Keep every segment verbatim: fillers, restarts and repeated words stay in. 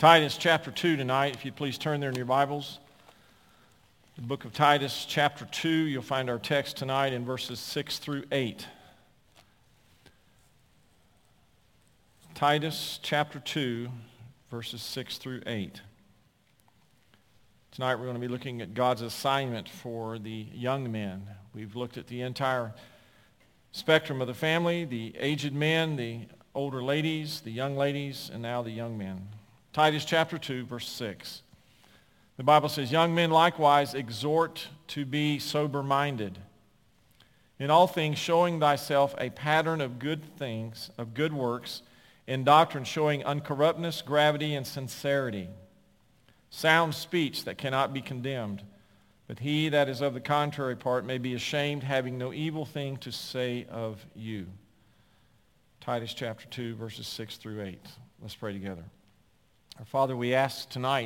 Titus chapter two tonight, if you'd please turn there in your Bibles. The book of Titus chapter two, you'll find our text tonight in verses six through eight. Titus chapter two, verses six through eight. Tonight we're going to be looking at God's assignment for the young men. We've looked at the entire spectrum of the family, the aged men, the older ladies, the young ladies, and now the young men. Titus chapter two, verse six. The Bible says, "Young men likewise exhort to be sober-minded, in all things showing thyself a pattern of good things, of good works, in doctrine showing uncorruptness, gravity, and sincerity, sound speech that cannot be condemned. But he that is of the contrary part may be ashamed, having no evil thing to say of you." Titus chapter two, verses six through eight. Let's pray together. Our Father, we ask tonight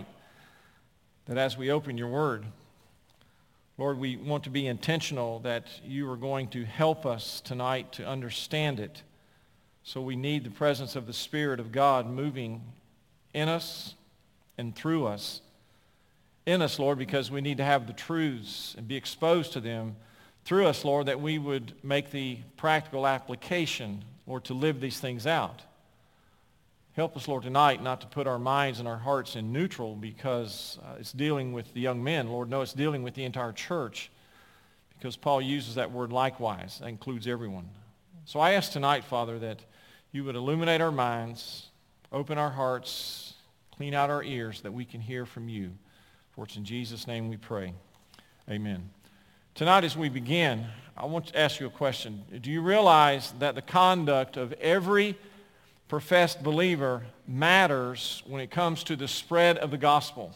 that as we open your word, Lord, we want to be intentional that you are going to help us tonight to understand it. So we need the presence of the Spirit of God moving in us and through us. In us, Lord, because we need to have the truths and be exposed to them. Through us, Lord, that we would make the practical application, Lord, to live these things out. Help us, Lord, tonight not to put our minds and our hearts in neutral because uh, it's dealing with the young men. Lord, no, it's dealing with the entire church because Paul uses that word likewise. That includes everyone. So I ask tonight, Father, that you would illuminate our minds, open our hearts, clean out our ears, that we can hear from you. For it's in Jesus' name we pray. Amen. Tonight as we begin, I want to ask you a question. Do you realize that the conduct of every professed believer matters when it comes to the spread of the gospel?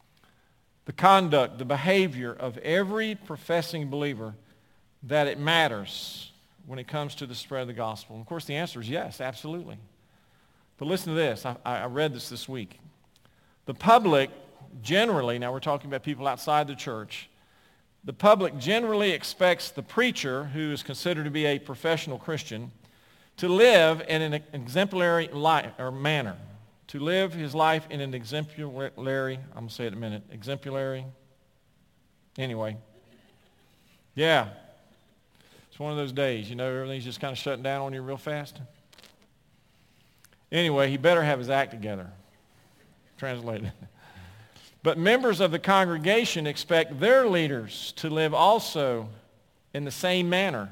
The conduct, the behavior of every professing believer, that it matters when it comes to the spread of the gospel. And of course, the answer is yes, absolutely. But listen to this. I, I read this this week. The public generally, now we're talking about people outside the church, the public generally expects the preacher, who is considered to be a professional Christian, to live in an exemplary life or manner, to live his life in an exemplary, I'm going to say it in a minute, exemplary, anyway. Yeah. It's one of those days, you know, everything's just kind of shutting down on you real fast. Anyway, he better have his act together. Translated. But members of the congregation expect their leaders to live also in the same manner.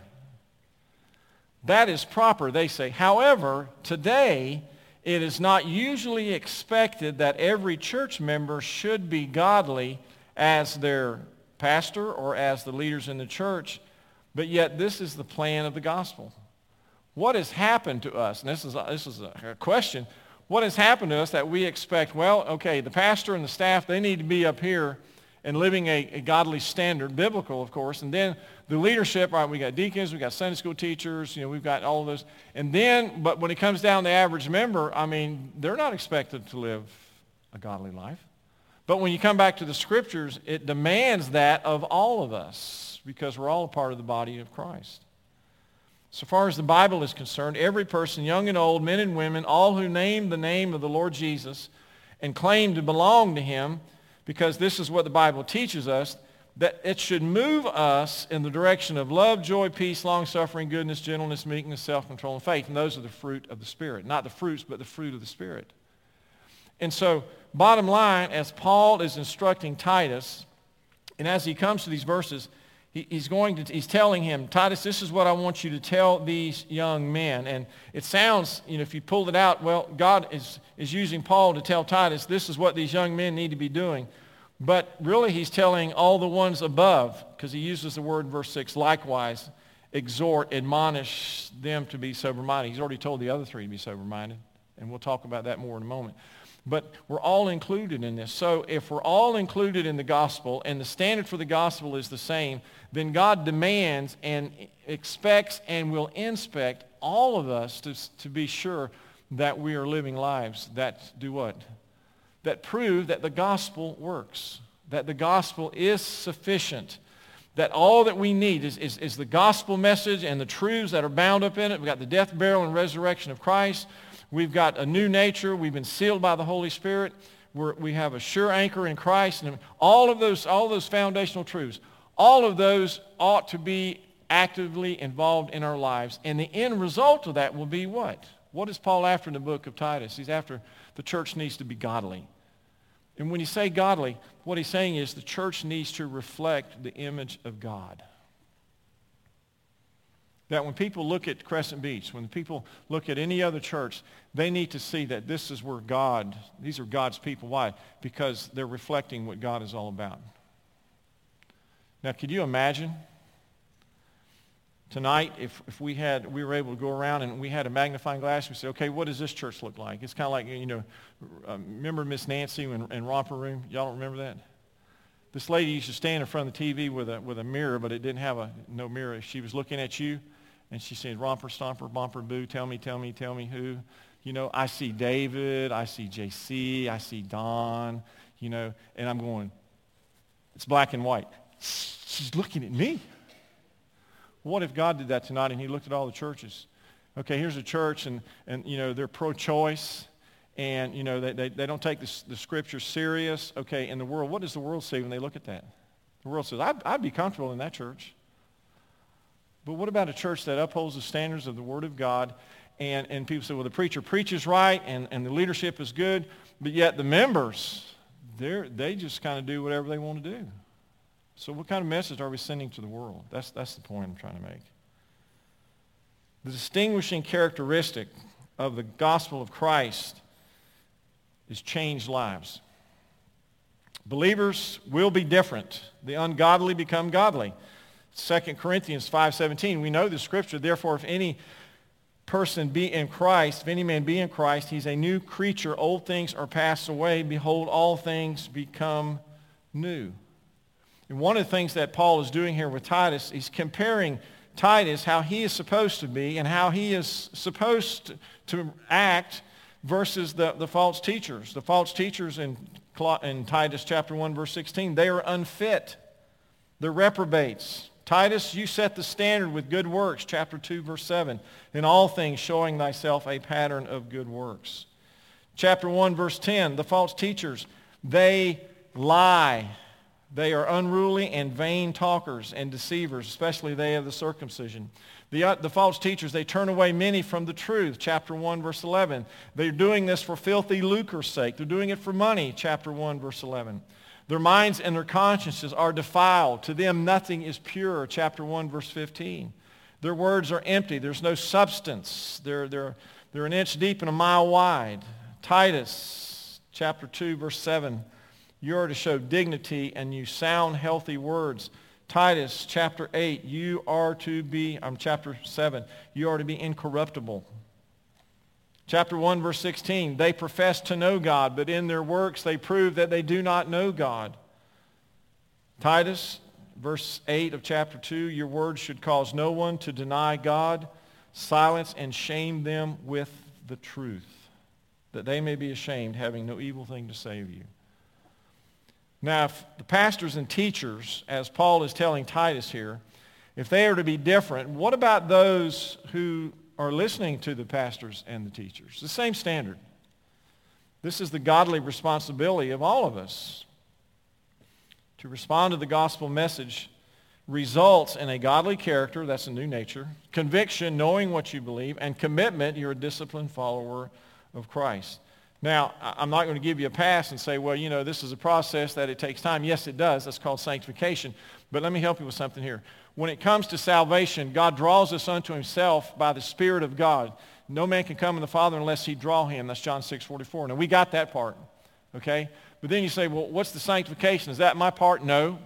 That is proper, they say. However, today, it is not usually expected that every church member should be godly as their pastor or as the leaders in the church, but yet this is the plan of the gospel. What has happened to us, and this is a, this is a question, what has happened to us that we expect, well, okay, the pastor and the staff, they need to be up here and living a, a godly standard, biblical, of course, and then the leadership, all right, we got deacons, we got Sunday school teachers, you know, we've got all of those. And then, but when it comes down to the average member, I mean, they're not expected to live a godly life. But when you come back to the scriptures, it demands that of all of us because we're all a part of the body of Christ. So far as the Bible is concerned, every person, young and old, men and women, all who name the name of the Lord Jesus and claim to belong to him, because this is what the Bible teaches us, that it should move us in the direction of love, joy, peace, long-suffering, goodness, gentleness, meekness, self-control, and faith. And those are the fruit of the Spirit. Not the fruits, but the fruit of the Spirit. And so, bottom line, as Paul is instructing Titus, and as he comes to these verses, he, he's going to, he's telling him, Titus, this is what I want you to tell these young men. And it sounds, you know, if you pulled it out, well, God is, is using Paul to tell Titus, this is what these young men need to be doing. But really he's telling all the ones above, because he uses the word in verse six, likewise, exhort, admonish them to be sober-minded. He's already told the other three to be sober-minded, and we'll talk about that more in a moment. But we're all included in this. So if we're all included in the gospel, and the standard for the gospel is the same, then God demands and expects and will inspect all of us to, to be sure that we are living lives that do what? That prove that the gospel works, that the gospel is sufficient, that all that we need is, is, is the gospel message and the truths that are bound up in it. We've got the death, burial, and resurrection of Christ. We've got a new nature. We've been sealed by the Holy Spirit. We're, we have a sure anchor in Christ, and all of those, all of those foundational truths, all of those ought to be actively involved in our lives. And the end result of that will be what? What is Paul after in the book of Titus? He's after the church needs to be godly. And when you say godly, what he's saying is the church needs to reflect the image of God. That when people look at Crescent Beach, when people look at any other church, they need to see that this is where God, these are God's people. Why? Because they're reflecting what God is all about. Now, could you imagine tonight if, if we had, we were able to go around and we had a magnifying glass and we said, okay, what does this church look like? It's kind of like, you know, uh, remember Miss Nancy in, in Romper Room? Y'all don't remember that? This lady used to stand in front of the T V with a, with a mirror, but it didn't have a, no mirror. She was looking at you. And she said, romper, stomper, bumper, boo, tell me, tell me, tell me who. You know, I see David, I see J C, I see Don, you know, and I'm going, it's black and white. She's looking at me. What if God did that tonight and he looked at all the churches? Okay, here's a church, and, and you know, they're pro-choice, and, you know, they, they, they don't take the, the scripture serious. Okay, in the world, what does the world say when they look at that? The world says, I'd, I'd be comfortable in that church. But what about a church that upholds the standards of the Word of God, and, and people say, well, the preacher preaches right, and, and the leadership is good, but yet the members, they're, they just kind of do whatever they want to do. So what kind of message are we sending to the world? That's, that's the point I'm trying to make. The distinguishing characteristic of the gospel of Christ is changed lives. Believers will be different. The ungodly become godly. Second Corinthians five seventeen, we know the scripture, therefore if any person be in Christ, if any man be in Christ, he's a new creature. Old things are passed away. Behold, all things become new. And one of the things that Paul is doing here with Titus, he's comparing Titus, how he is supposed to be and how he is supposed to act versus the, the false teachers. The false teachers in, in Titus chapter one, verse sixteen, they are unfit. They're reprobates. Titus, you set the standard with good works, chapter two, verse seven. In all things showing thyself a pattern of good works. Chapter one, verse ten, the false teachers, they lie. They are unruly and vain talkers and deceivers, especially they of the circumcision. The, uh, the false teachers, they turn away many from the truth, chapter one, verse eleven. They're doing this for filthy lucre's sake. They're doing it for money, chapter one, verse eleven. Their minds and their consciences are defiled. To them nothing is pure, chapter one, verse fifteen. Their words are empty. There's no substance. They're, they're, they're an inch deep and a mile wide. Titus, chapter two, verse seven. You are to show dignity and you sound healthy words. Titus, chapter eight. You are to be, um, chapter seven. You are to be incorruptible. Chapter one, verse sixteen, they profess to know God, but in their works they prove that they do not know God. Titus, verse eight of chapter two, your words should cause no one to deny God. Silence and shame them with the truth, that they may be ashamed, having no evil thing to say of you. Now, if the pastors and teachers, as Paul is telling Titus here, if they are to be different, what about those who are listening to the pastors and the teachers? The same standard. This is the godly responsibility of all of us. To respond to the gospel message results in a godly character, that's a new nature, conviction, knowing what you believe, and commitment, you're a disciplined follower of Christ. Now, I'm not going to give you a pass and say, well, you know, this is a process that it takes time. Yes, it does. That's called sanctification. But let me help you with something here. When it comes to salvation, God draws us unto himself by the Spirit of God. No man can come to the Father unless he draw him. That's John six forty-four. Now, we got that part, okay? But then you say, well, what's the sanctification? Is that my part? No.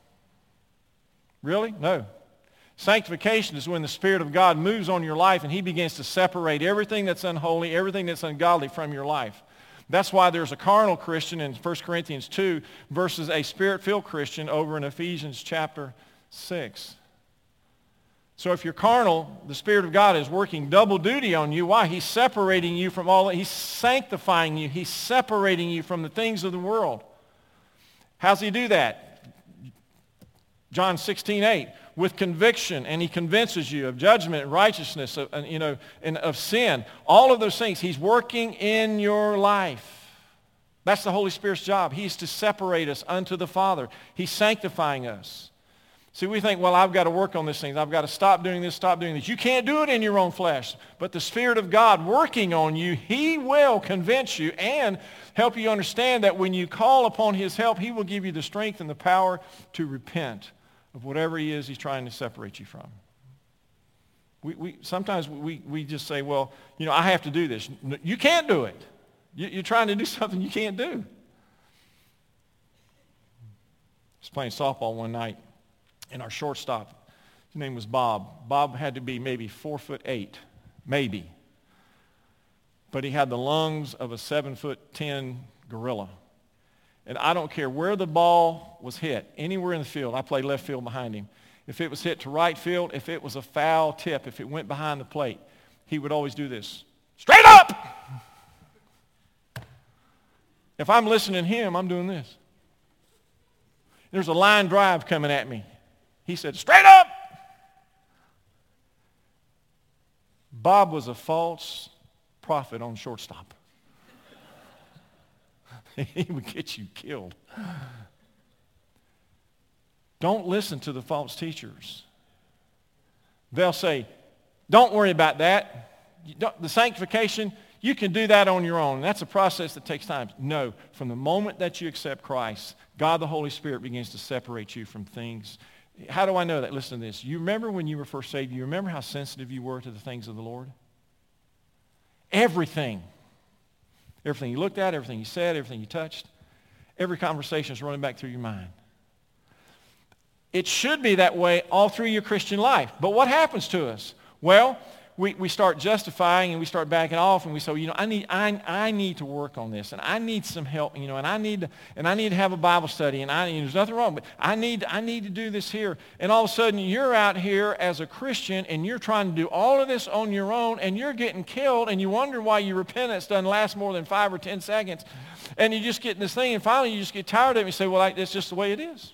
Really? No. Sanctification is when the Spirit of God moves on your life and he begins to separate everything that's unholy, everything that's ungodly from your life. That's why there's a carnal Christian in First Corinthians two versus a Spirit-filled Christian over in Ephesians chapter six. So if you're carnal, the Spirit of God is working double duty on you. Why? He's separating you from all, he's sanctifying you. He's separating you from the things of the world. How's he do that? John sixteen eight. With conviction, and he convinces you of judgment and righteousness, of, you know, and of sin. All of those things. He's working in your life. That's the Holy Spirit's job. He's to separate us unto the Father. He's sanctifying us. See, we think, well, I've got to work on this thing. I've got to stop doing this, stop doing this. You can't do it in your own flesh. But the Spirit of God working on you, He will convince you and help you understand that when you call upon His help, He will give you the strength and the power to repent of whatever He is He's trying to separate you from. We, we, sometimes we, we just say, well, you know, I have to do this. You can't do it. You, you're trying to do something you can't do. I was playing softball one night, and our shortstop, his name was Bob. Bob had to be maybe four foot eight, maybe. But he had the lungs of a seven foot ten gorilla. And I don't care where the ball was hit, anywhere in the field. I played left field behind him. If it was hit to right field, if it was a foul tip, if it went behind the plate, he would always do this. Straight up! If I'm listening to him, I'm doing this. There's a line drive coming at me. He said, straight up! Bob was a false prophet on shortstop. He would get you killed. Don't listen to the false teachers. They'll say, don't worry about that. You don't, the sanctification, you can do that on your own. That's a process that takes time. No, from the moment that you accept Christ, God the Holy Spirit begins to separate you from things. How do I know that? Listen to this. You remember when you were first saved, you remember how sensitive you were to the things of the Lord? Everything. Everything you looked at, everything you said, everything you touched, every conversation is running back through your mind. It should be that way all through your Christian life. But what happens to us? Well, we, we start justifying and we start backing off and we say, you know, I need I, I need to work on this and I need some help, you know, and I need to, and I need to have a Bible study and I, you know, there's nothing wrong, but I need I need to do this here. And all of a sudden you're out here as a Christian and you're trying to do all of this on your own and you're getting killed and you wonder why your repentance doesn't last more than five or ten seconds. And you just get in this thing and finally you just get tired of it and you say, well, I, it's just the way it is.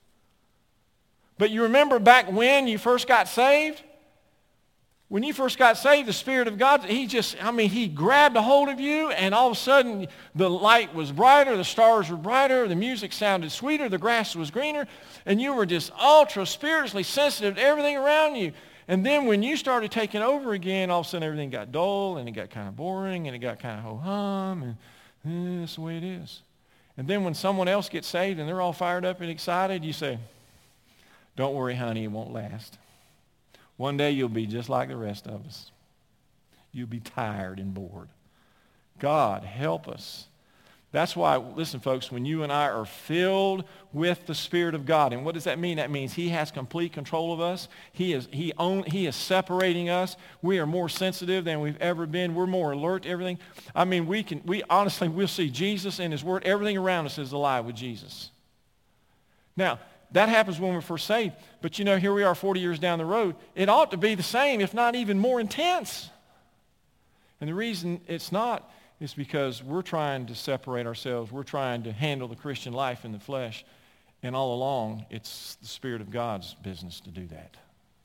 But you remember back when you first got saved? When you first got saved, the Spirit of God, he just, I mean, he grabbed a hold of you and all of a sudden the light was brighter, the stars were brighter, the music sounded sweeter, the grass was greener, and you were just ultra spiritually sensitive to everything around you. And then when you started taking over again, all of a sudden everything got dull and it got kind of boring and it got kind of ho-hum and eh, that's the way it is. And then when someone else gets saved and they're all fired up and excited, you say, don't worry, honey, it won't last. One day you'll be just like the rest of us. You'll be tired and bored. God, help us. That's why, listen, folks, when you and I are filled with the Spirit of God, and what does that mean? That means He has complete control of us. He is, he, own, he is separating us. We are more sensitive than we've ever been. We're more alert to everything. I mean, we can, we honestly, we'll see Jesus and His Word. Everything around us is alive with Jesus. Now, that happens when we're first saved. But, you know, here we are forty years down the road. It ought to be the same, if not even more intense. And the reason it's not is because we're trying to separate ourselves. We're trying to handle the Christian life in the flesh. And all along, it's the Spirit of God's business to do that.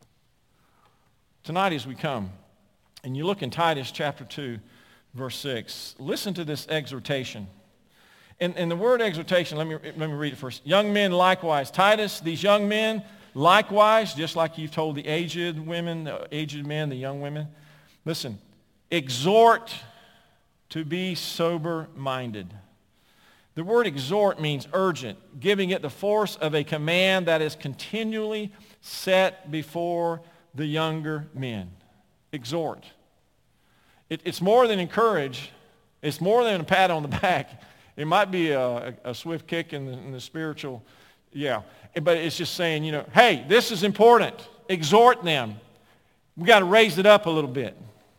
Tonight as we come, and you look in Titus chapter two, verse six, listen to this exhortation. And, and the word exhortation, let me, let me read it first. Young men likewise. Titus, these young men likewise, just like you've told the aged women, the aged men, the young women. Listen, exhort to be sober-minded. The word exhort means urgent, giving it the force of a command that is continually set before the younger men. Exhort. It, it's more than encourage. It's more than a pat on the back. It might be a, a swift kick in the, in the spiritual, yeah. But it's just saying, you know, hey, this is important. Exhort them. We got to raise it up a little bit.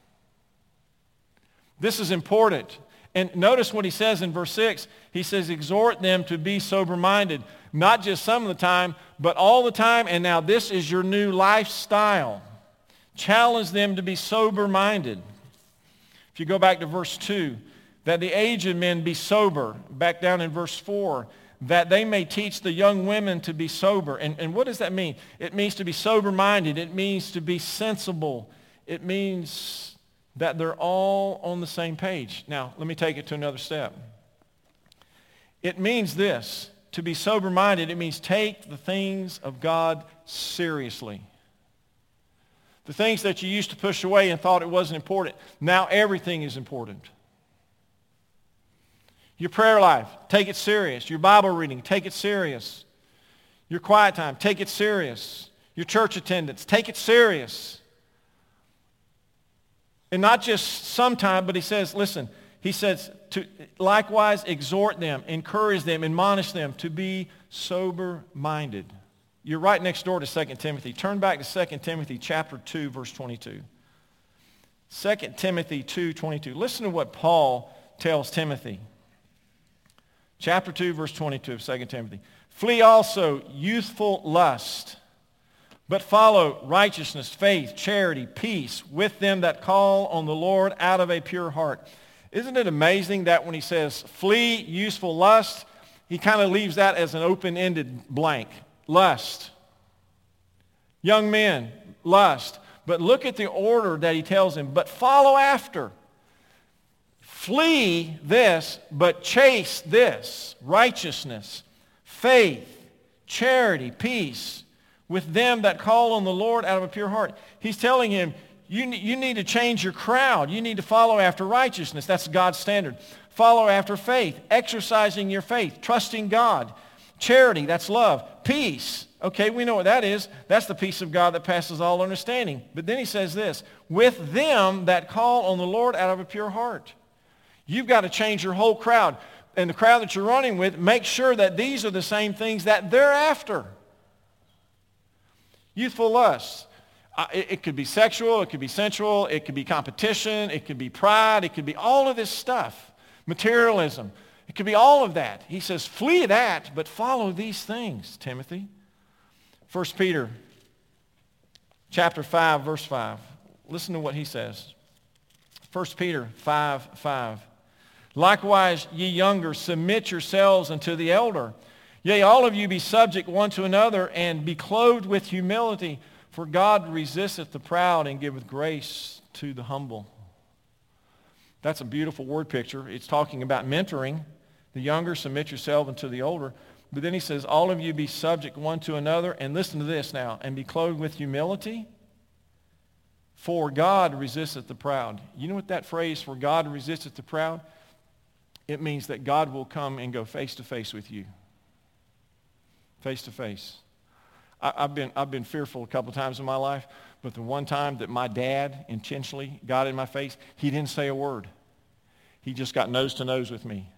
This is important. And notice what he says in verse six. He says, exhort them to be sober-minded. Not just some of the time, but all the time. And now this is your new lifestyle. Challenge them to be sober-minded. If you go back to verse two, that the aged men be sober. Back down in verse four, that they may teach the young women to be sober. And, and what does that mean? It means to be sober-minded. It means to be sensible. It means that they're all on the same page. Now, let me take it to another step. It means this. To be sober-minded, it means take the things of God seriously. The things that you used to push away and thought it wasn't important, now everything is important. Your prayer life, take it serious. Your Bible reading, take it serious. Your quiet time, take it serious. Your church attendance, take it serious. And not just sometime, but he says, listen, he says, to likewise exhort them, encourage them, admonish them to be sober-minded. You're right next door to Second Timothy. Turn back to Second Timothy chapter two, verse twenty-two. Second Timothy two, twenty-two. Listen to what Paul tells Timothy. Chapter two, verse twenty-two of Second Timothy. Flee also youthful lust, but follow righteousness, faith, charity, peace with them that call on the Lord out of a pure heart. Isn't it amazing that when he says flee youthful lust, he kind of leaves that as an open-ended blank. Lust. Young men, lust. But look at the order that he tells him. But follow after. Flee this, but chase this. Righteousness, faith, charity, peace with them that call on the Lord out of a pure heart. He's telling him, you, you need to change your crowd. You need to follow after righteousness. That's God's standard. Follow after faith, exercising your faith, trusting God. Charity, that's love. Peace, okay, we know what that is. That's the peace of God that passes all understanding. But then he says this, with them that call on the Lord out of a pure heart. You've got to change your whole crowd. And the crowd that you're running with, make sure that these are the same things that they're after. Youthful lusts. Uh, it, it could be sexual, it could be sensual, it could be competition, it could be pride, it could be all of this stuff. Materialism. It could be all of that. He says, flee that, but follow these things, Timothy. First Peter chapter five, verse five. Listen to what he says. First Peter five, five. Likewise, ye younger, submit yourselves unto the elder. Yea, all of you be subject one to another, and be clothed with humility. For God resisteth the proud, and giveth grace to the humble. That's a beautiful word picture. It's talking about mentoring. The younger, submit yourself unto the older. But then he says, all of you be subject one to another. And listen to this now. And be clothed with humility. For God resisteth the proud. You know what that phrase, for God resisteth the proud? It means that God will come and go face to face with you. Face to face. I, I've been, I've been fearful a couple times in my life. But the one time that my dad intentionally got in my face, he didn't say a word. He just got nose to nose with me.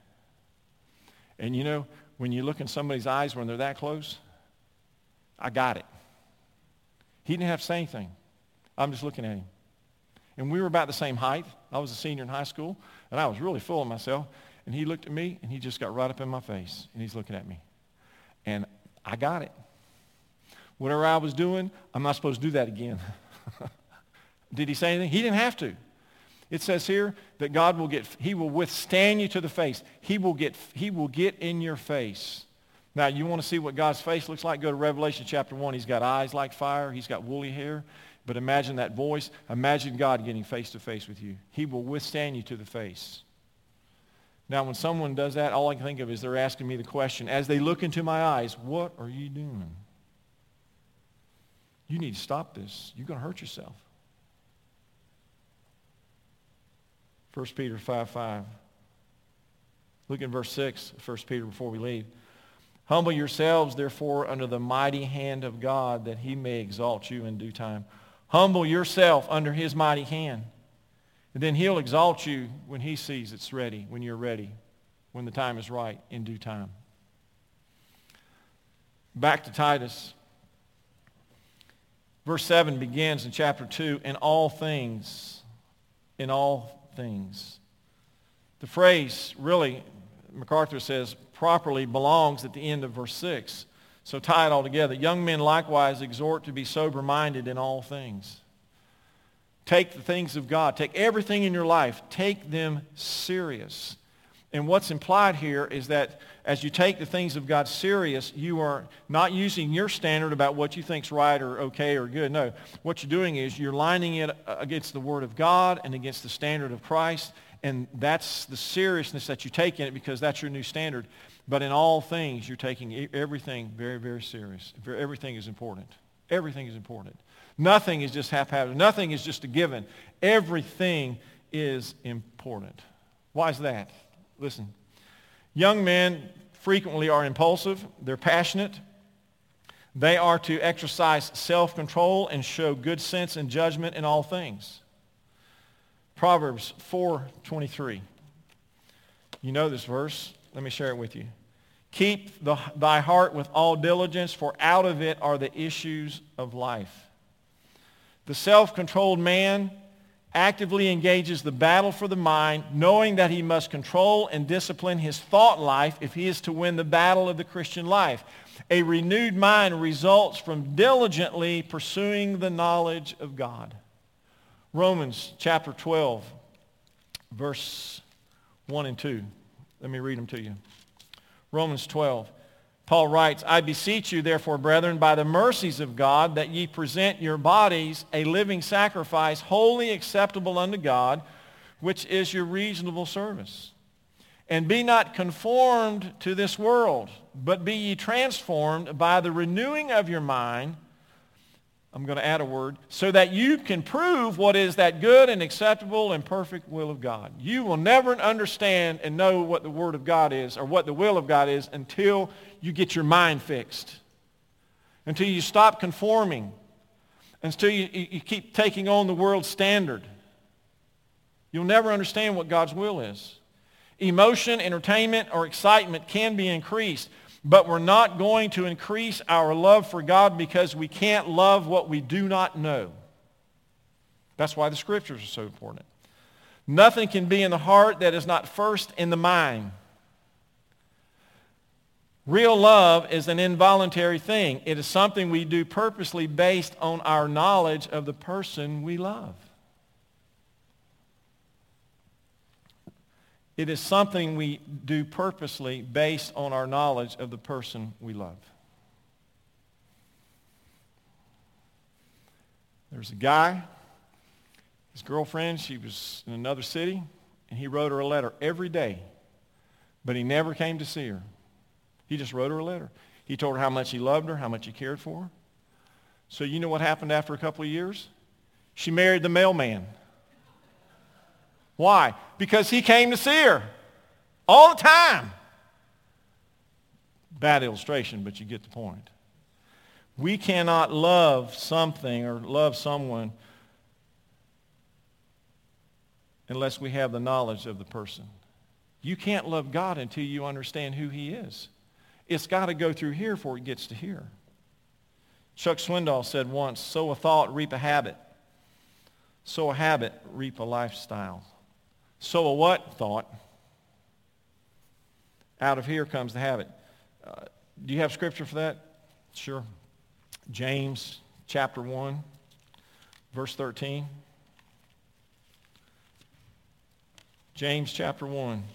And you know, when you look in somebody's eyes when they're that close, I got it. He didn't have to say anything. I'm just looking at him. And we were about the same height. I was a senior in high school, and I was really full of myself. And he looked at me, and he just got right up in my face, and he's looking at me. And I got it. Whatever I was doing, I'm not supposed to do that again. Did he say anything? He didn't have to. It says here that God will get, he will withstand you to the face. He will get, he will get in your face. Now, you want to see what God's face looks like? Go to Revelation chapter one. He's got eyes like fire. He's got woolly hair. But imagine that voice. Imagine God getting face to face with you. He will withstand you to the face. Now, when someone does that, all I can think of is they're asking me the question, as they look into my eyes, what are you doing? You need to stop this. You're going to hurt yourself. First Peter five, five. Look in verse six, First Peter, before we leave. Humble yourselves, therefore, under the mighty hand of God, that he may exalt you in due time. Humble yourself under his mighty hand. And then he'll exalt you when he sees it's ready, when you're ready, when the time is right, in due time. Back to Titus. Verse seven begins in chapter two, in all things, in all things. The phrase really, MacArthur says, properly belongs at the end of verse six. So tie it all together. Young men likewise exhort to be sober-minded in all things. Take the things of God. Take everything in your life. Take them serious. And what's implied here is that as you take the things of God serious, you are not using your standard about what you think's right or okay or good. No. What you're doing is you're lining it against the Word of God and against the standard of Christ, And that's the seriousness that you take in it because that's your new standard. But in all things, you're taking everything very, very serious. Everything is important. Everything is important. Nothing is just haphazard. Nothing is just a given. Everything is important. Why is that? Listen, young men frequently are impulsive. They're passionate. They are to exercise self-control and show good sense and judgment in all things. Proverbs four twenty-three. You know this verse. Let me share it with you. Keep the, thy heart with all diligence, for out of it are the issues of life. The self-controlled man actively engages the battle for the mind, knowing that he must control and discipline his thought life if he is to win the battle of the Christian life. A renewed mind results from diligently pursuing the knowledge of God. Romans chapter twelve, verse one and two. Let me read them to you. Romans twelve. Paul writes, I beseech you, therefore, brethren, by the mercies of God, that ye present your bodies a living sacrifice, wholly acceptable unto God, which is your reasonable service. And be not conformed to this world, but be ye transformed by the renewing of your mind. I'm going to add a word, so that you can prove what is that good and acceptable and perfect will of God. You will never understand and know what the Word of God is or what the will of God is until you get your mind fixed, until you stop conforming, until you, you keep taking on the world's standard. You'll never understand what God's will is. Emotion, entertainment, or excitement can be increased, but we're not going to increase our love for God because we can't love what we do not know. That's why the Scriptures are so important. Nothing can be in the heart that is not first in the mind. Real love is an involuntary thing. It is something we do purposely based on our knowledge of the person we love. It is something we do purposely based on our knowledge of the person we love. There's a guy, his girlfriend, she was in another city, and he wrote her a letter every day, but he never came to see her. He just wrote her a letter. He told her how much he loved her, how much he cared for her. So you know what happened after a couple of years? She married the mailman. Why? Because he came to see her all the time. Bad illustration, but you get the point. We cannot love something or love someone unless we have the knowledge of the person. You can't love God until you understand who he is. It's got to go through here before it gets to here. Chuck Swindoll said once, sow a thought, reap a habit. Sow a habit, reap a lifestyle. Sow a what? Thought. Out of here comes the habit. Uh, do you have scripture for that? Sure. James chapter one, verse thirteen. James chapter one.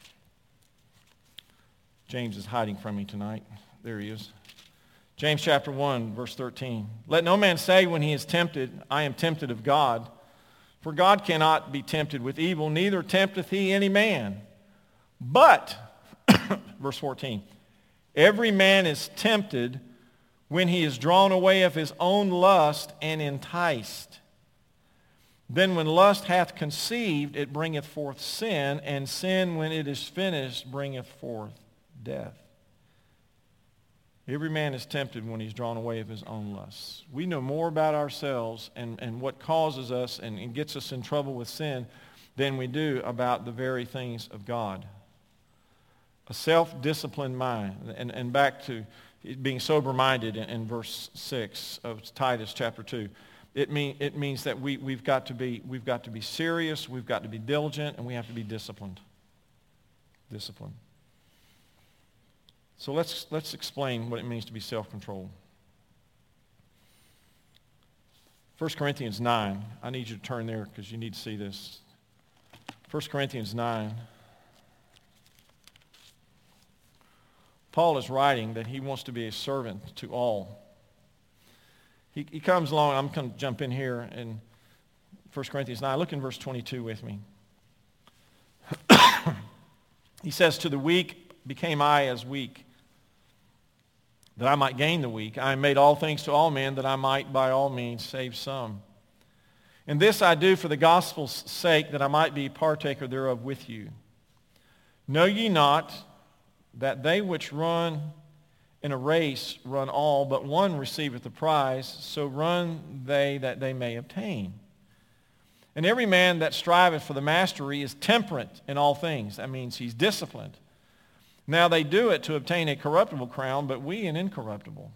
James is hiding from me tonight. There he is. James chapter one, verse thirteen. Let no man say when he is tempted, I am tempted of God. For God cannot be tempted with evil, neither tempteth he any man. But, verse fourteen, every man is tempted when he is drawn away of his own lust and enticed. Then when lust hath conceived, it bringeth forth sin, and sin, when it is finished, bringeth forth death. Every man is tempted when he's drawn away of his own lusts. We know more about ourselves and, and what causes us and, and gets us in trouble with sin than we do about the very things of God. A self-disciplined mind. And, and back to being sober-minded in, in verse six of Titus chapter two. It, mean, it means that we, we've, got to be, we've got to be serious, we've got to be diligent, and we have to be disciplined. Disciplined. So let's, let's explain what it means to be self-controlled. First Corinthians nine. I need you to turn there because you need to see this. First Corinthians nine. Paul is writing that he wants to be a servant to all. He, he comes along. I'm going to jump in here in First Corinthians nine. Look in verse twenty-two with me. He says, to the weak became I as weak, that I might gain the weak. I made all things to all men, that I might by all means save some. And this I do for the gospel's sake, that I might be partaker thereof with you. Know ye not that they which run in a race run all, but one receiveth the prize, so run they that they may obtain. And every man that striveth for the mastery is temperate in all things. That means he's disciplined. Now they do it to obtain a corruptible crown, but we an incorruptible.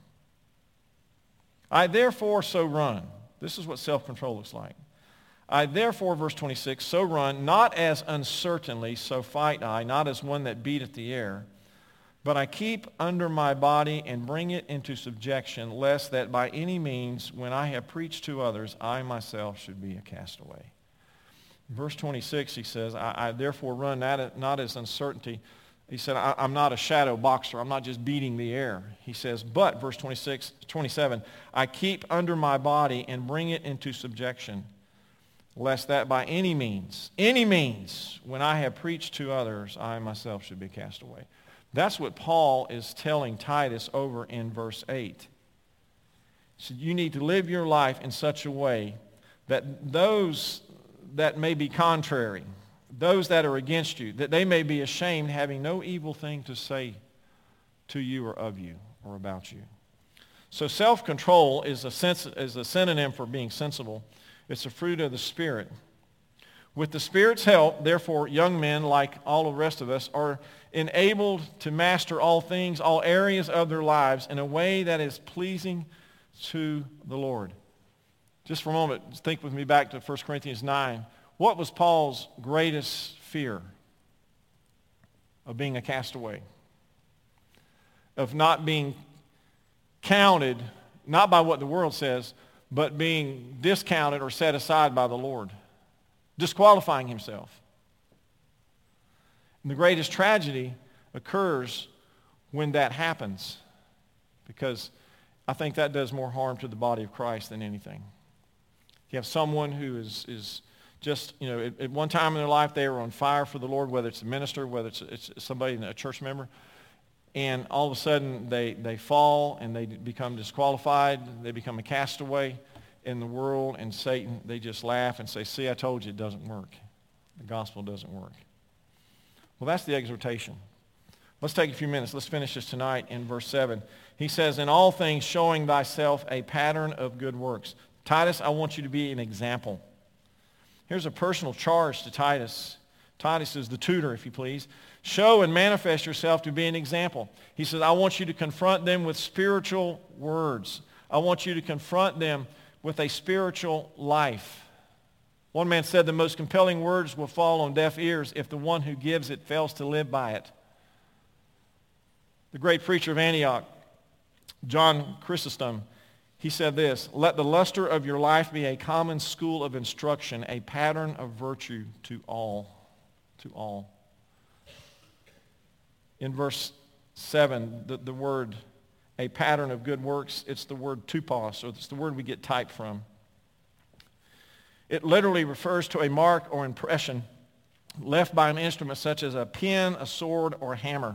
I therefore so run. This is what self-control looks like. I therefore, verse twenty-six, so run, not as uncertainly, so fight I, not as one that beateth the air, but I keep under my body and bring it into subjection, lest that by any means, when I have preached to others, I myself should be a castaway. In verse twenty-six, he says, I, I therefore run not, not as uncertainty. He said, I, I'm not a shadow boxer. I'm not just beating the air. He says, but, verse twenty-six, twenty-seven, I keep under my body and bring it into subjection, lest that by any means, any means, when I have preached to others, I myself should be cast away. That's what Paul is telling Titus over in verse eight. He said, you need to live your life in such a way that those that may be contrary, those that are against you, that they may be ashamed, having no evil thing to say to you or of you or about you. So self-control is a, sens- is a synonym for being sensible. It's a fruit of the Spirit. With the Spirit's help, therefore, young men, like all the rest of us, are enabled to master all things, all areas of their lives in a way that is pleasing to the Lord. Just for a moment, think with me back to First Corinthians nine. What was Paul's greatest fear? Of being a castaway. Of not being counted, not by what the world says, but being discounted or set aside by the Lord. Disqualifying himself. And the greatest tragedy occurs when that happens, because I think that does more harm to the body of Christ than anything. You have someone who is, is just, you know, at, at one time in their life they were on fire for the Lord, whether it's a minister, whether it's, it's somebody, a church member, and all of a sudden they, they fall and they become disqualified, they become a castaway in the world, and Satan, they just laugh and say, see, I told you it doesn't work. The gospel doesn't work. Well, that's the exhortation. Let's take a few minutes. Let's finish this tonight in verse seven. He says, in all things showing thyself a pattern of good works. Titus, I want you to be an example. Here's a personal charge to Titus. Titus is the tutor, if you please. Show and manifest yourself to be an example. He says, I want you to confront them with spiritual words. I want you to confront them with a spiritual life. One man said the most compelling words will fall on deaf ears if the one who gives it fails to live by it. The great preacher of Antioch, John Chrysostom, he said this, let the luster of your life be a common school of instruction, a pattern of virtue to all. To all. In verse seven, the, the word, a pattern of good works, it's the word tupos, or it's the word we get type from. It literally refers to a mark or impression left by an instrument such as a pen, a sword, or a hammer.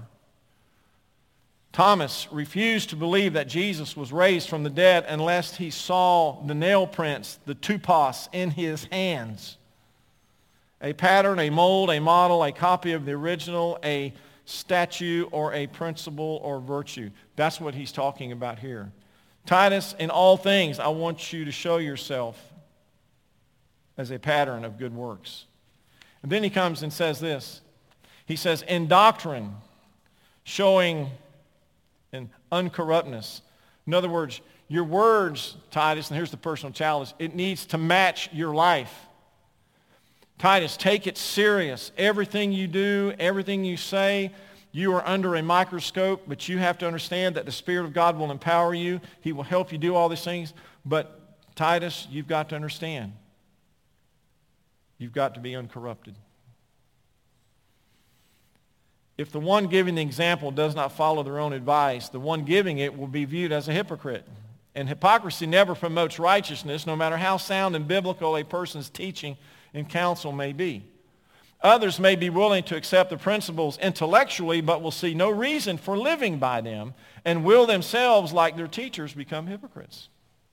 Thomas refused to believe that Jesus was raised from the dead unless he saw the nail prints, the tupos, in his hands. A pattern, a mold, a model, a copy of the original, a statue, or a principle or virtue. That's what he's talking about here. Titus, in all things, I want you to show yourself as a pattern of good works. And then he comes and says this. He says, in doctrine, showing an uncorruptness. In other words, your words, Titus, and here's the personal challenge, it needs to match your life. Titus, take it serious. Everything you do, everything you say, you are under a microscope, but you have to understand that the Spirit of God will empower you. He will help you do all these things. But Titus, you've got to understand. You've got to be uncorrupted. If the one giving the example does not follow their own advice, the one giving it will be viewed as a hypocrite. And hypocrisy never promotes righteousness, no matter how sound and biblical a person's teaching and counsel may be. Others may be willing to accept the principles intellectually, but will see no reason for living by them and will themselves, like their teachers, become hypocrites.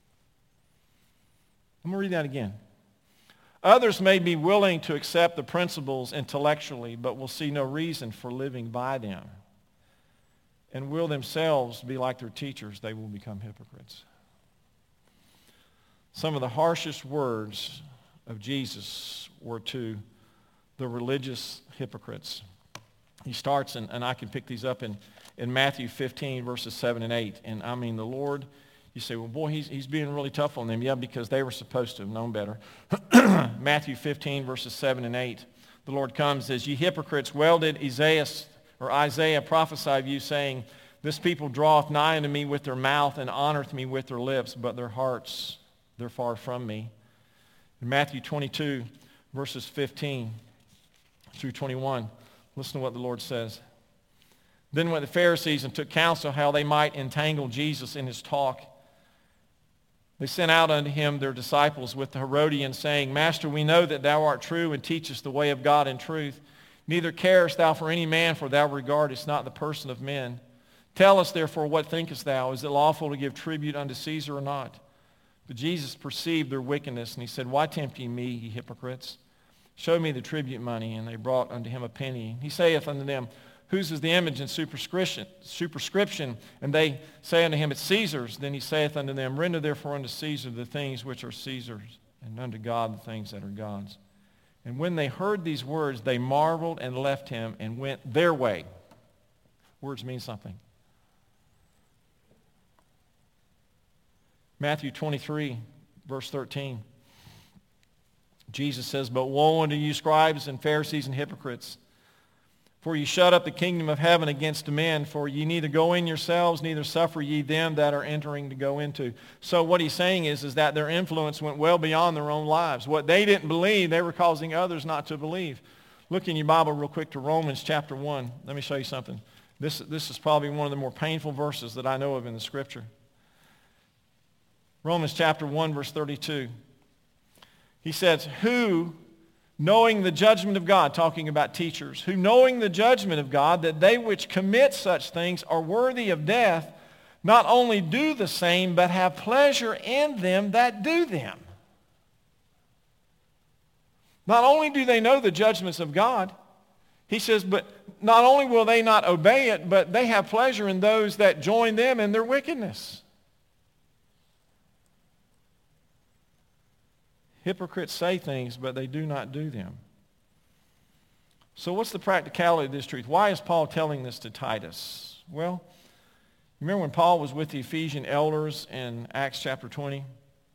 I'm going to read that again. Others may be willing to accept the principles intellectually, but will see no reason for living by them and will themselves be like their teachers. They will become hypocrites. Some of the harshest words of Jesus were to the religious hypocrites. He starts, and, and I can pick these up in, in Matthew fifteen, verses seven and eight. And I mean, the Lord, you say, well, boy, he's, he's being really tough on them. Yeah, because they were supposed to have known better. Matthew fifteen, verses seven and eight. The Lord comes, says, ye hypocrites, well did Isaiah, or Isaiah prophesy of you, saying, this people draweth nigh unto me with their mouth and honoreth me with their lips, but their hearts, they're far from me. In Matthew twenty-two, verses fifteen through twenty-one, listen to what the Lord says. Then went the Pharisees and took counsel how they might entangle Jesus in his talk. They sent out unto him their disciples with the Herodians, saying, Master, we know that thou art true and teachest the way of God in truth. Neither carest thou for any man, for thou regardest not the person of men. Tell us, therefore, what thinkest thou? Is it lawful to give tribute unto Caesar or not? But Jesus perceived their wickedness, and he said, Why tempt ye me, ye hypocrites? Show me the tribute money. And they brought unto him a penny. He saith unto them, Whose is the image and superscription? superscription? And they say unto him, It's Caesar's. Then he saith unto them, Render therefore unto Caesar the things which are Caesar's, and unto God the things that are God's. And when they heard these words, they marveled and left him and went their way. Words mean something. Matthew twenty-three, verse thirteen. Jesus says, But woe unto you, scribes and Pharisees and hypocrites, for ye shut up the kingdom of heaven against men, for ye neither go in yourselves, neither suffer ye them that are entering to go into. So what he's saying is, is that their influence went well beyond their own lives. What they didn't believe, they were causing others not to believe. Look in your Bible real quick to Romans chapter one. Let me show you something. This, this is probably one of the more painful verses that I know of in the Scripture. Romans chapter one, verse thirty-two. He says, who, knowing the judgment of God, talking about teachers, who knowing the judgment of God, that they which commit such things are worthy of death, not only do the same, but have pleasure in them that do them. Not only do they know the judgments of God, he says, but not only will they not obey it, but they have pleasure in those that join them in their wickedness. Hypocrites say things, but they do not do them. So what's the practicality of this truth? Why is Paul telling this to Titus? Well, remember when Paul was with the Ephesian elders in Acts chapter twenty?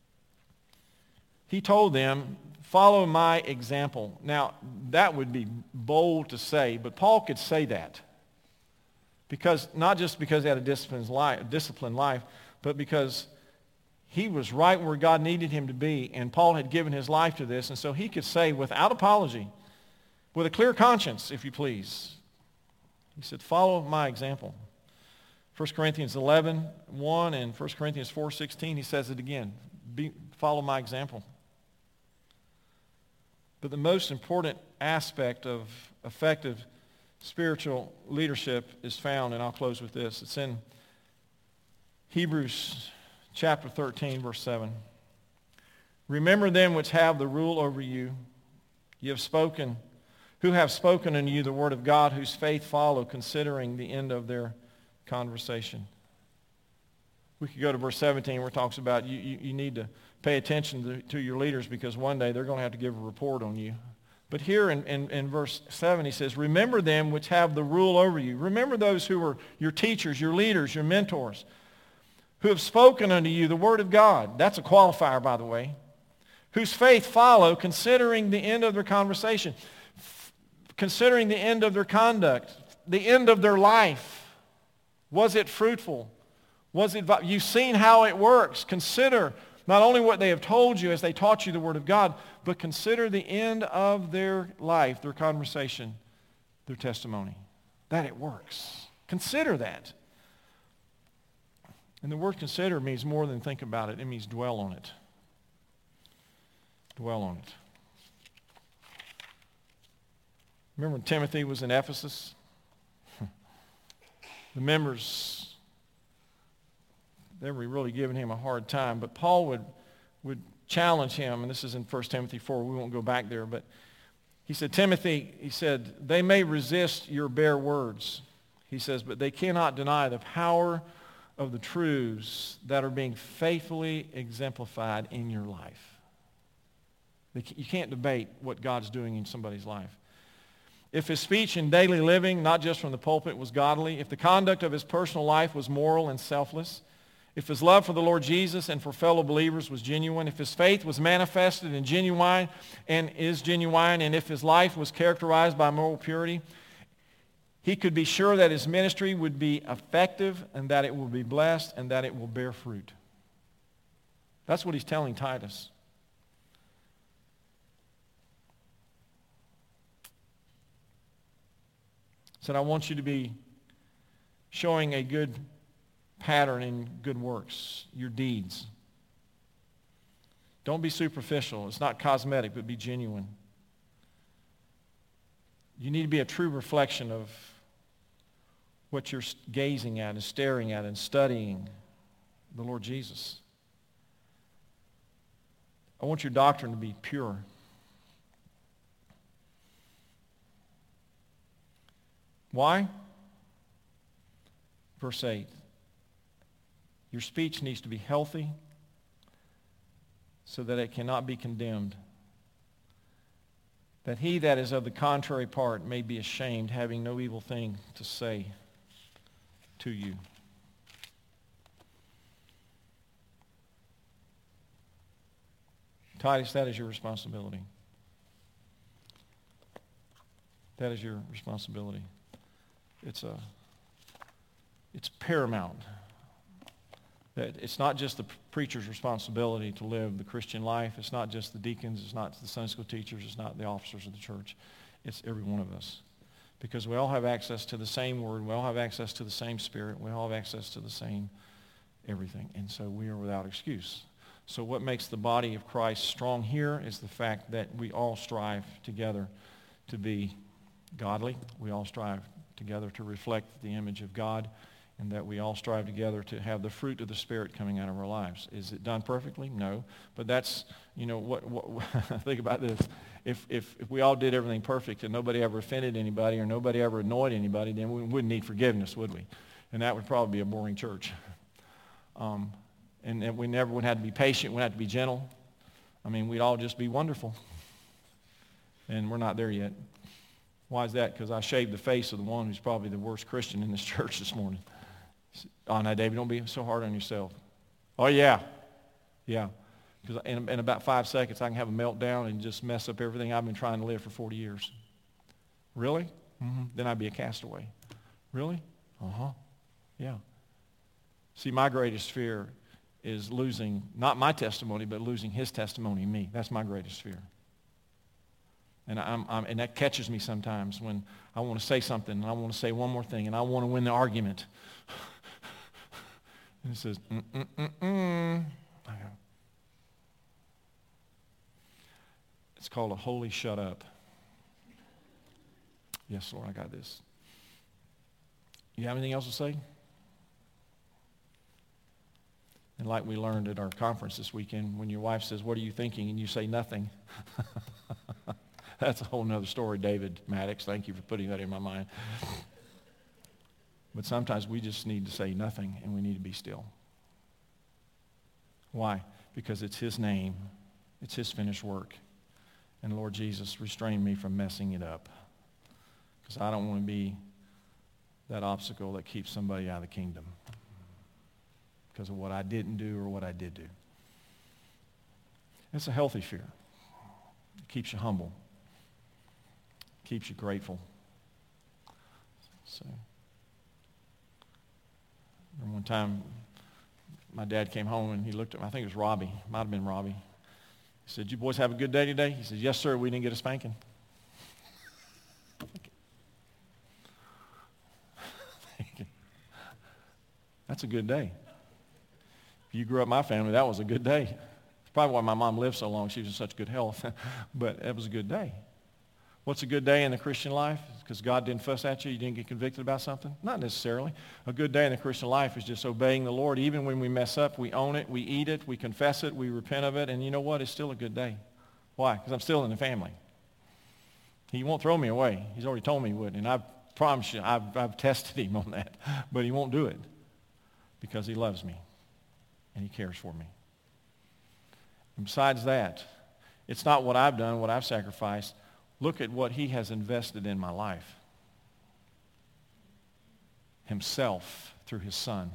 He told them, follow my example. Now, that would be bold to say, but Paul could say that. Because, not just because he had a disciplined life, disciplined life, but because he was right where God needed him to be, and Paul had given his life to this, and so he could say without apology, with a clear conscience, if you please, he said, follow my example. First Corinthians eleven, one and First Corinthians four, sixteen, he says it again, Be, follow my example. But the most important aspect of effective spiritual leadership is found, and I'll close with this. It's in Hebrews chapter thirteen, verse seven. Remember them which have the rule over you. You have spoken, who have spoken unto you the word of God, whose faith follow, considering the end of their conversation. We could go to verse seventeen where it talks about you, you, you need to pay attention to, to your leaders because one day they're going to have to give a report on you. But here in, in, in verse seven he says, remember them which have the rule over you. Remember those who are your teachers, your leaders, your mentors, who have spoken unto you the word of God. That's a qualifier, by the way. Whose faith follow, considering the end of their conversation, f- considering the end of their conduct, the end of their life. Was it fruitful? Was it? You've seen how it works. Consider not only what they have told you as they taught you the word of God, but consider the end of their life, their conversation, their testimony. That it works. Consider that. And the word consider means more than think about it. It means dwell on it. Dwell on it. Remember when Timothy was in Ephesus? The members, they were really giving him a hard time. But Paul would, would challenge him, and this is in First Timothy four. We won't go back there. But he said, Timothy, he said, they may resist your bare words. He says, but they cannot deny the power of the truths that are being faithfully exemplified in your life. You can't debate what God's doing in somebody's life. If his speech and daily living, not just from the pulpit, was godly, if the conduct of his personal life was moral and selfless, if his love for the Lord Jesus and for fellow believers was genuine, if his faith was manifested and genuine and is genuine, and if his life was characterized by moral purity, he could be sure that his ministry would be effective and that it will be blessed and that it will bear fruit. That's what he's telling Titus. He said, I want you to be showing a good pattern in good works, your deeds. Don't be superficial. It's not cosmetic, but be genuine. You need to be a true reflection of what you're gazing at and staring at and studying, the Lord Jesus. I want your doctrine to be pure. Why? Verse eight. Your speech needs to be healthy so that it cannot be condemned, that he that is of the contrary part may be ashamed, having no evil thing to say to you. Titus, that is your responsibility. That is your responsibility. It's a, it's paramount. That it's not just the preacher's responsibility to live the Christian life. It's not just the deacons. It's not the Sunday school teachers. It's not the officers of the church. It's every one of us. Because we all have access to the same word. We all have access to the same spirit. We all have access to the same everything. And so we are without excuse. So what makes the body of Christ strong here is the fact that we all strive together to be godly. We all strive together to reflect the image of God, and that we all strive together to have the fruit of the Spirit coming out of our lives. Is it done perfectly? No. But that's, you know, what, what think about this. If, if, if we all did everything perfect and nobody ever offended anybody or nobody ever annoyed anybody, then we wouldn't need forgiveness, would we? And that would probably be a boring church. Um, and, and we never would have to be patient. We'd have to be gentle. I mean, we'd all just be wonderful. And we're not there yet. Why is that? Because I shaved the face of the one who's probably the worst Christian in this church this morning. Oh, now, David, don't be so hard on yourself. Oh, yeah. Yeah. Because in, in about five seconds, I can have a meltdown and just mess up everything I've been trying to live for forty years. Really? Mm-hmm. Then I'd be a castaway. Really? Uh-huh. Yeah. See, my greatest fear is losing, not my testimony, but losing his testimony in me. That's my greatest fear. And, I'm, I'm, and that catches me sometimes when I want to say something and I want to say one more thing and I want to win the argument. And it says, mm-mm-mm-mm. I go, it's called a holy shut up. Yes, Lord, I got this. You have anything else to say? And like we learned at our conference this weekend, when your wife says, what are you thinking? And you say nothing. That's a whole nother story, David Maddox. Thank you for putting that in my mind. But sometimes we just need to say nothing and we need to be still. Why? Because it's his name. It's his finished work. And Lord Jesus, restrain me from messing it up. Because I don't want to be that obstacle that keeps somebody out of the kingdom because of what I didn't do or what I did do. It's a healthy fear. It keeps you humble. Keeps you grateful. So, remember one time my dad came home and he looked at me, I think it was Robbie, might have been Robbie. He said, you boys have a good day today? He said, yes, sir, we didn't get a spanking. That's a good day. If you grew up in my family, that was a good day. It's probably why my mom lived so long. She was in such good health. But it was a good day. What's a good day in the Christian life? Because God didn't fuss at you, you didn't get convicted about something? Not necessarily. A good day in the Christian life is just obeying the Lord. Even when we mess up, we own it, we eat it, we confess it, we repent of it, and you know what? It's still a good day. Why? Because I'm still in the family. He won't throw me away. He's already told me he wouldn't, and I promise you, I've, I've tested him on that. But he won't do it because he loves me and he cares for me. And besides that, it's not what I've done, what I've sacrificed. Look at what he has invested in my life. Himself through his Son.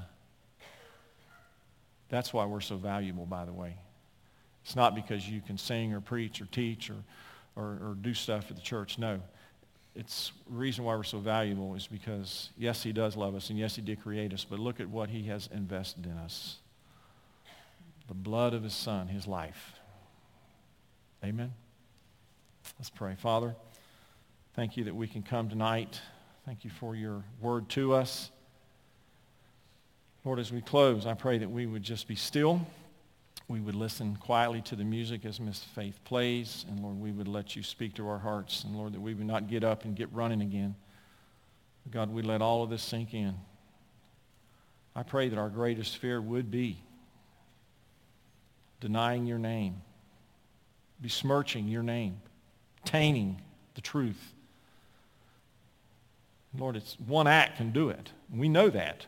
That's why we're so valuable, by the way. It's not because you can sing or preach or teach or, or, or do stuff at the church. No. It's the reason why we're so valuable is because, yes, he does love us, and yes, he did create us, but look at what he has invested in us. The blood of his Son, his life. Amen? Let's pray. Father, thank you that we can come tonight. Thank you for your word to us. Lord, as we close, I pray that we would just be still. We would listen quietly to the music as Miss Faith plays. And Lord, we would let you speak to our hearts. And Lord, that we would not get up and get running again. God, we let all of this sink in. I pray that our greatest fear would be denying your name, besmirching your name, tainting the truth. Lord, it's one act can do it. We know that.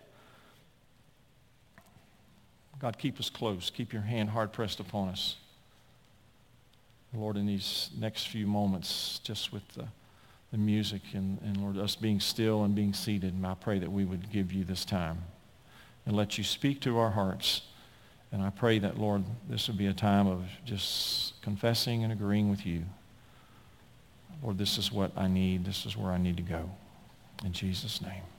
God, keep us close. Keep your hand hard pressed upon us. Lord, in these next few moments, just with the, the music and, and, Lord, us being still and being seated, and I pray that we would give you this time and let you speak to our hearts. And I pray that, Lord, this would be a time of just confessing and agreeing with you. Lord, this is what I need. This is where I need to go. In Jesus' name.